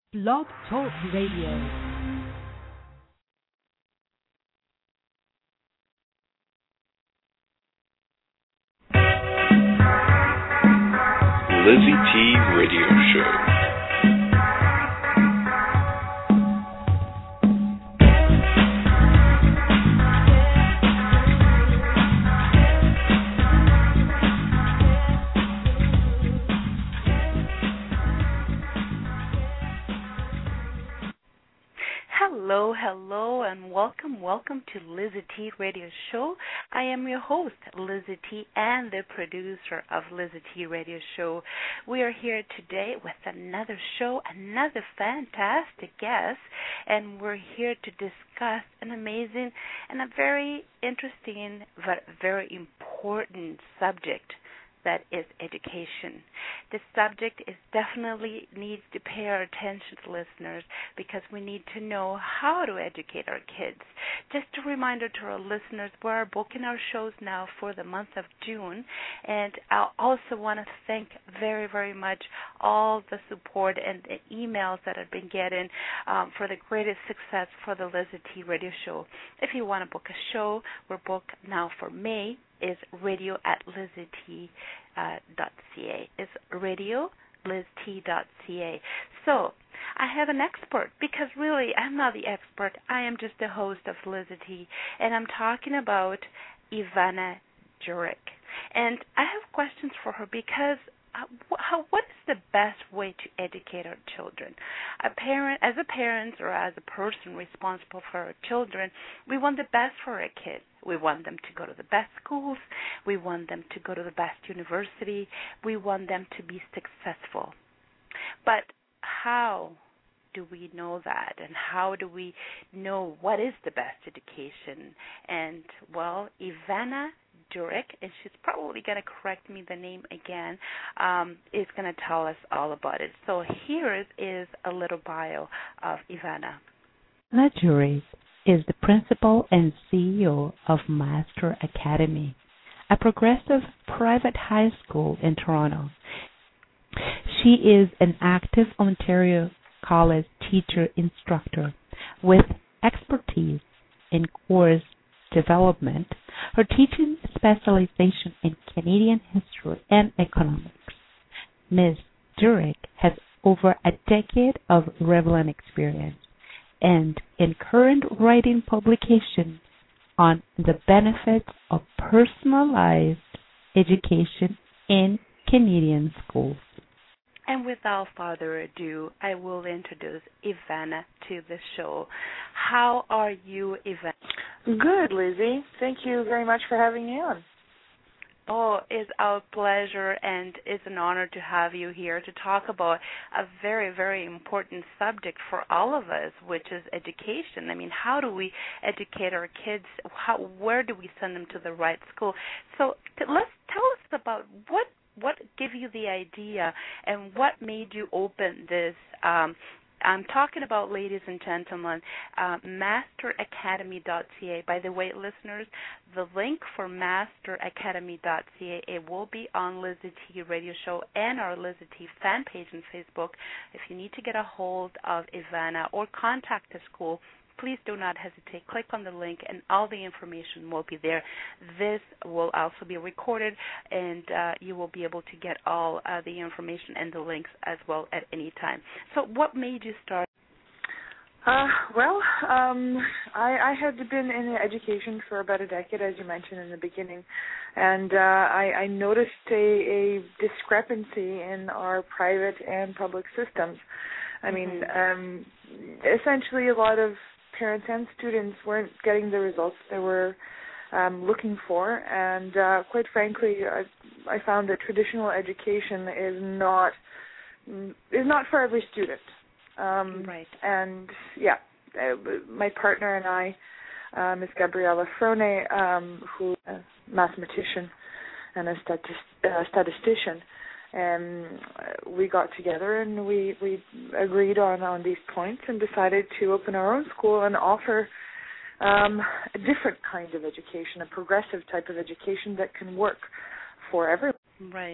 Blog Talk Radio. Lizzie T Radio Show. Hello, and welcome to Lizzie T Radio Show. I am your host, Lizzie T, and the producer of Lizzie T Radio Show. We are here today with another show, another fantastic guest, and we're here to discuss an amazing and a very interesting but very important subject. That is education. This subject is definitely needs to pay our attention to listeners because we need to know how to educate our kids. Just a reminder to our listeners, we are booking our shows now for the month of June, and I also want to thank very, very much all the support and the emails that I've been getting for the greatest success for the Lizzie T Radio Show. If you want to book a show, we're booked now for May. Is radio@lizzt.ca. It's radio@lizzt.ca. So I have an expert because really I'm not the expert. I am just the host of Lizzie T, and I'm talking about Ivana Jurek. And I have questions for her because what is the best way to educate our children? As a parent or as a person responsible for our children, we want the best for our kids. We want them to go to the best schools. We want them to go to the best university. We want them to be successful. But how do we know that? And how do we know what is the best education? And, well, Ivana Jurek, and she's probably going to correct me the name again, is going to tell us all about it. So here is a little bio of Ivana. Ivana Jurek is the principal and CEO of Master Academy, a progressive private high school in Toronto. She is an active Ontario College teacher instructor with expertise in course development. Her teaching specialization in Canadian history and economics. Ms. Jurek has over a decade of relevant experience and in current writing publications on the benefits of personalized education in Canadian schools. And without further ado, I will introduce Ivana to the show. How are you, Ivana? Good, Lizzie. Thank you very much for having me on. Oh, it's our pleasure, and it's an honor to have you here to talk about a very, very important subject for all of us, which is education. I mean, how do we educate our kids? Where do we send them to the right school? So let's tell us about what gave you the idea and what made you open this. I'm talking about, ladies and gentlemen, masteracademy.ca. By the way, listeners, the link for masteracademy.ca, it will be on Lizzie T Radio Show and our Lizzie T fan page on Facebook. If you need to get a hold of Ivana or contact the school, please do not hesitate. Click on the link, and all the information will be there. This will also be recorded, and you will be able to get all the information and the links as well at any time. So what made you start? I had been in education for about a decade, as you mentioned in the beginning, and I noticed a discrepancy in our private and public systems. I mean, essentially a lot of parents and students weren't getting the results they were looking for, and quite frankly, I found that traditional education is not for every student. Right. And my partner and I, Ms. Gabriella Frone, who is a mathematician and a statistician, and we got together and we agreed on these points and decided to open our own school and offer a different kind of education, a progressive type of education that can work for everyone. Right.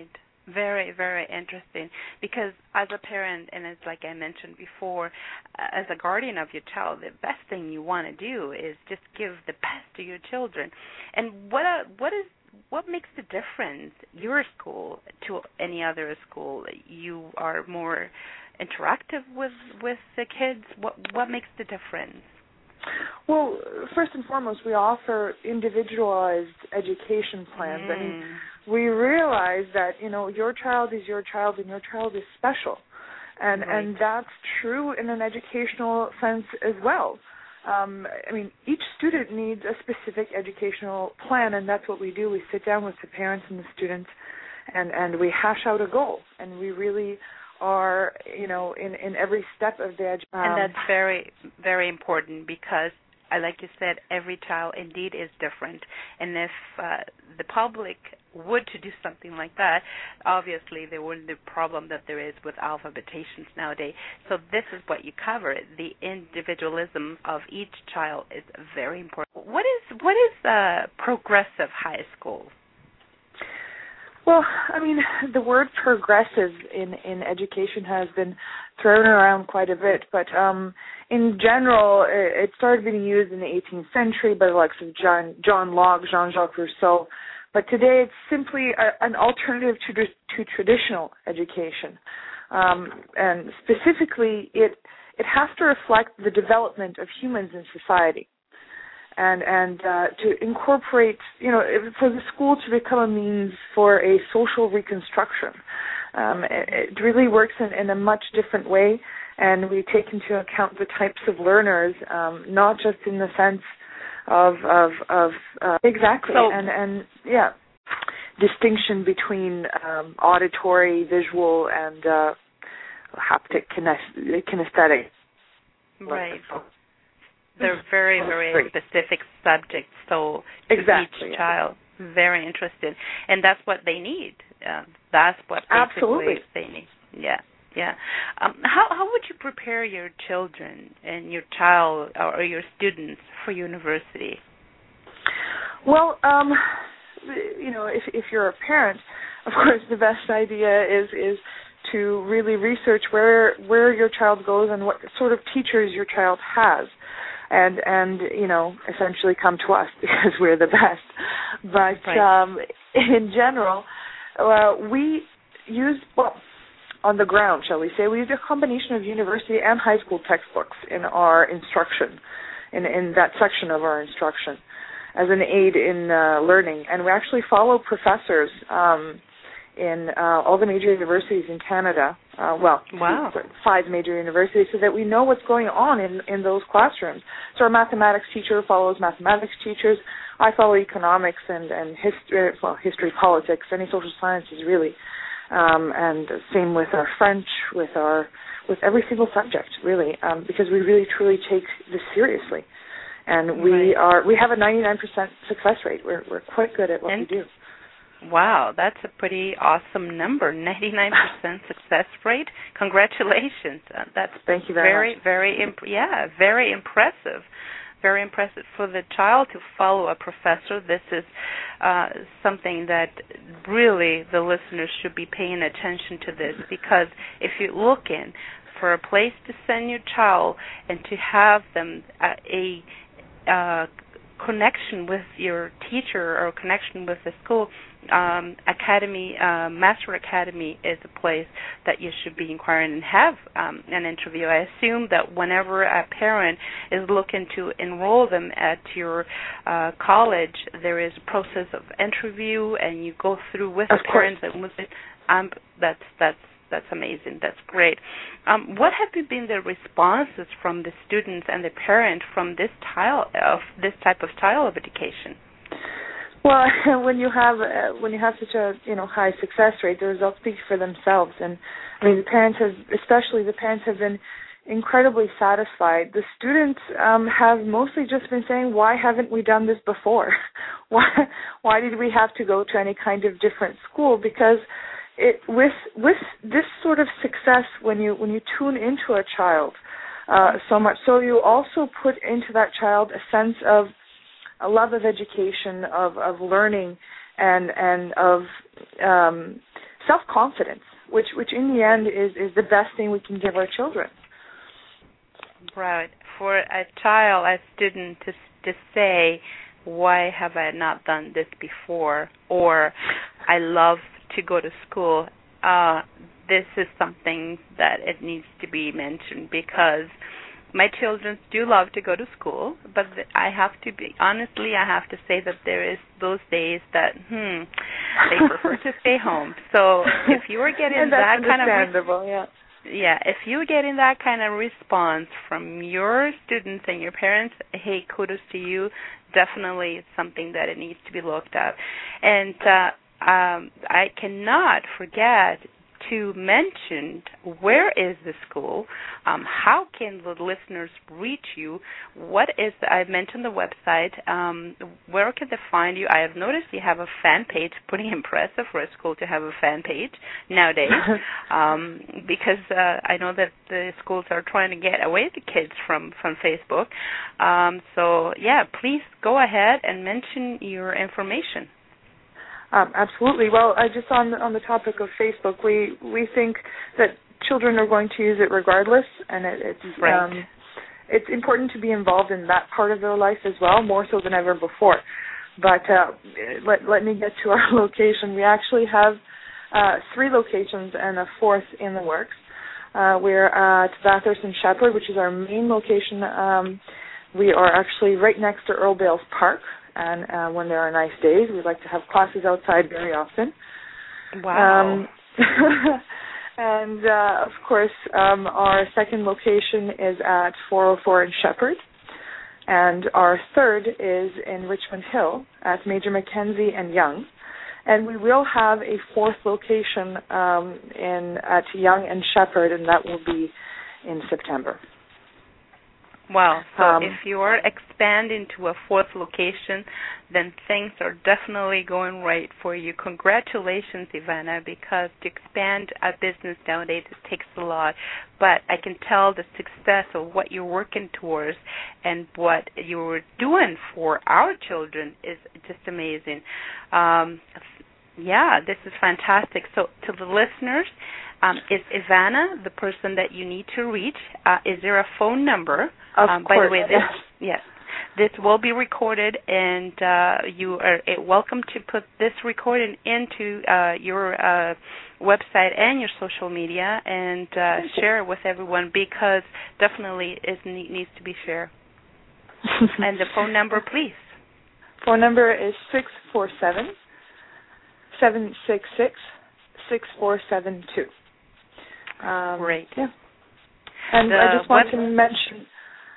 Very, very interesting, because as a parent, and it's like I mentioned before, as a guardian of your child, the best thing you want to do is just give the best to your children. And what makes the difference, your school to any other school? You are more interactive with the kids. What makes the difference? Well, first and foremost, we offer individualized education plans. I mean, we realize that, your child is your child and your child is special. And that's true in an educational sense as well. I mean, each student needs a specific educational plan, and that's what we do. We sit down with the parents and the students, and we hash out a goal. And we really are, in every step of the education. And that's very, very important, because, like you said, every child indeed is different. And if the public would to do something like that, obviously there wouldn't be the problem that there is with alphabetizations nowadays. So this is what you cover. The individualism of each child is very important. What is progressive high school? Well, I mean, the word progressive in education has been thrown around quite a bit, but in general, it started being used in the 18th century by the likes of John Locke, Jean-Jacques Rousseau, but today it's simply an alternative to traditional education, and specifically, it has to reflect the development of humans in society. And to incorporate, for the school to become a means for a social reconstruction. It really works in a much different way, and we take into account the types of learners, not just in the sense of exactly, so, and distinction between auditory, visual, and haptic, kinesthetic. Right. They're very, very specific subjects, so to each child, very interested. And that's what they need. That's what basically they need. Yeah. How would you prepare your children and your child or your students for university? Well, if you're a parent, of course, the best idea is to really research where your child goes and what sort of teachers your child has. And essentially come to us because we're the best. But in general, we use, on the ground, shall we say, we use a combination of university and high school textbooks in our instruction, in that section of our instruction, as an aid in learning. And we actually follow professors in all the major universities in Canada, 5 major universities, so that we know what's going on in those classrooms. So our mathematics teacher follows mathematics teachers. I follow economics and history, politics, any social sciences really, and same with our French, with every single subject really, because we really truly take this seriously, and we have a 99% success rate. We're quite good at what we do. Wow, that's a pretty awesome number, 99% success rate. Congratulations. That's Thank you very much. Very impressive. Very impressive. For the child to follow a professor, this is something that really the listeners should be paying attention to this, because if you're looking for a place to send your child and to have them a connection with your teacher or connection with the school, academy, Master Academy is a place that you should be inquiring and have an interview. I assume that whenever a parent is looking to enroll them at your college, there is a process of interview, and you go through with the parents and with it. That's amazing. That's great. What have been the responses from the students and the parents from this type of style of education? Well, when you have such a high success rate, the results speak for themselves. And I mean, the parents have been incredibly satisfied. The students have mostly just been saying, "Why haven't we done this before? Why did we have to go to any kind of different school?" Because with this sort of success, when you tune into a child so much, so you also put into that child a sense of a love of education, of learning, and of self-confidence, which in the end is the best thing we can give our children. Right. For a child, a student to say, why have I not done this before? Or I love to go to school. This is something that it needs to be mentioned, because my children do love to go to school, but I have to say that there is those days that they prefer to stay home. So if you are getting that kind of if you're getting that kind of response from your students and your parents, hey, kudos to you. Definitely it's something that it needs to be looked at. And I cannot forget to mention, where is the school? How can the listeners reach you? I mentioned the website. Where can they find you? I have noticed you have a fan page. Pretty impressive for a school to have a fan page nowadays, because I know that the schools are trying to get away the kids from Facebook. So, please go ahead and mention your information. Absolutely. Well, just on the topic of Facebook, we think that children are going to use it regardless, and it's important to be involved in that part of their life as well, more so than ever before. But let me get to our location. We actually have 3 locations and a 4th in the works. We're at Bathurst and Shepherd, which is our main location. We are actually right next to Earl Bales Park. And when there are nice days, we like to have classes outside very often. Wow. And, of course, our second location is at 404 in Shepherd. And our third is in Richmond Hill at Major Mackenzie and Yonge. And we will have a 4th location at Yonge and Shepherd, and that will be in September. Wow. So if you are expanding to a 4th location, then things are definitely going right for you. Congratulations, Ivana, because to expand a business nowadays, it takes a lot. But I can tell the success of what you're working towards and what you're doing for our children is just amazing. This is fantastic. So to the listeners, is Ivana the person that you need to reach? Is there a phone number? Of course. By the way, this will be recorded, and you are welcome to put this recording into your website and your social media and share it with everyone, because definitely it needs to be shared. And the phone number, please. Phone number is 647-766-6472. Great. Yeah. And I just want to mention,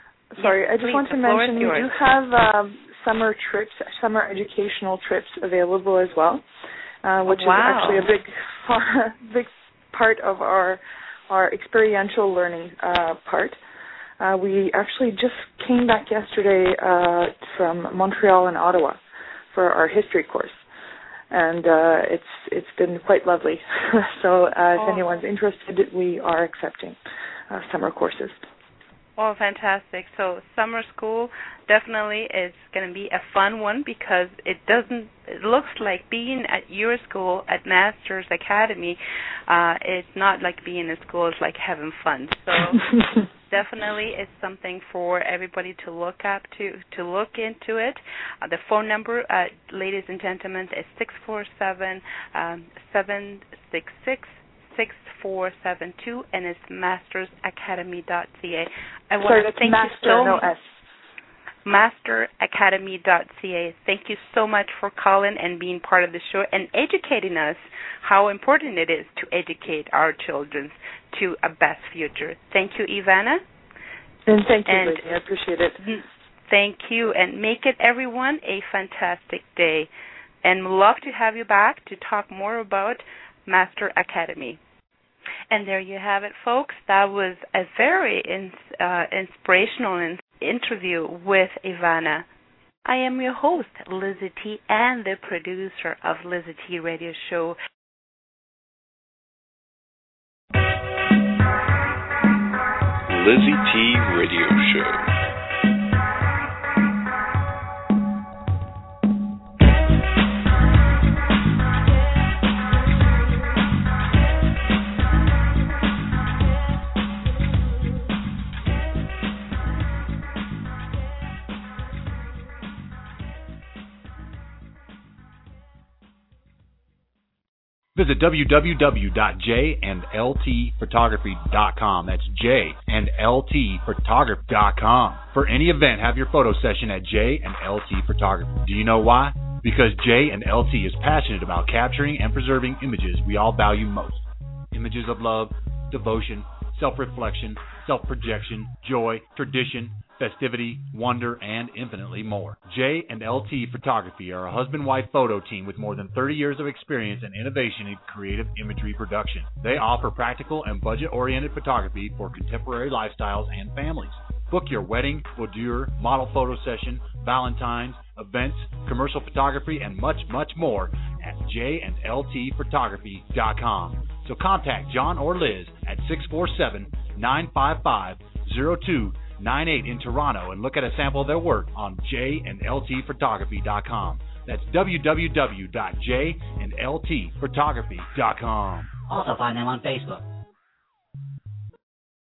we do have summer educational trips available as well, which is actually a big part of our experiential learning part. We actually just came back yesterday from Montreal and Ottawa for our history course. And it's been quite lovely. So if anyone's interested, we are accepting summer courses. Oh, fantastic. So summer school definitely is going to be a fun one, because it looks like being at your school at Masters Academy, it's not like being at school, it's like having fun. So definitely it's something for everybody to look up to look into it. The phone number, ladies and gentlemen, is 647-766-6472, and it's mastersacademy.ca. I want to thank you so much. Masteracademy.ca. Thank you so much for calling and being part of the show and educating us how important it is to educate our children to a best future. Thank you, Ivana. And thank you, Lizzie. I appreciate it. Thank you, and make it, everyone, a fantastic day. And we'd love to have you back to talk more about Master Academy. And there you have it, folks. That was a very inspirational interview with Ivana. I am your host, Lizzie T, and the producer of Lizzie T Radio Show. Lizzie T Radio Show. Visit www.jandltphotography.com. That's jandltphotography.com. For any event, have your photo session at J&LT Photography. Do you know why? Because J&LT is passionate about capturing and preserving images we all value most. Images of love, devotion, self-reflection, self-projection, joy, tradition, festivity, wonder, and infinitely more. J&LT Photography are a husband-wife photo team with more than 30 years of experience and innovation in creative imagery production. They offer practical and budget-oriented photography for contemporary lifestyles and families. Book your wedding, boudoir, model photo session, Valentine's, events, commercial photography, and much, much more at jandltphotography.com. So contact John or Liz at 647-955-0298 in Toronto and look at a sample of their work on jandltphotography.com. That's www.jandltphotography.com. Also find them on Facebook.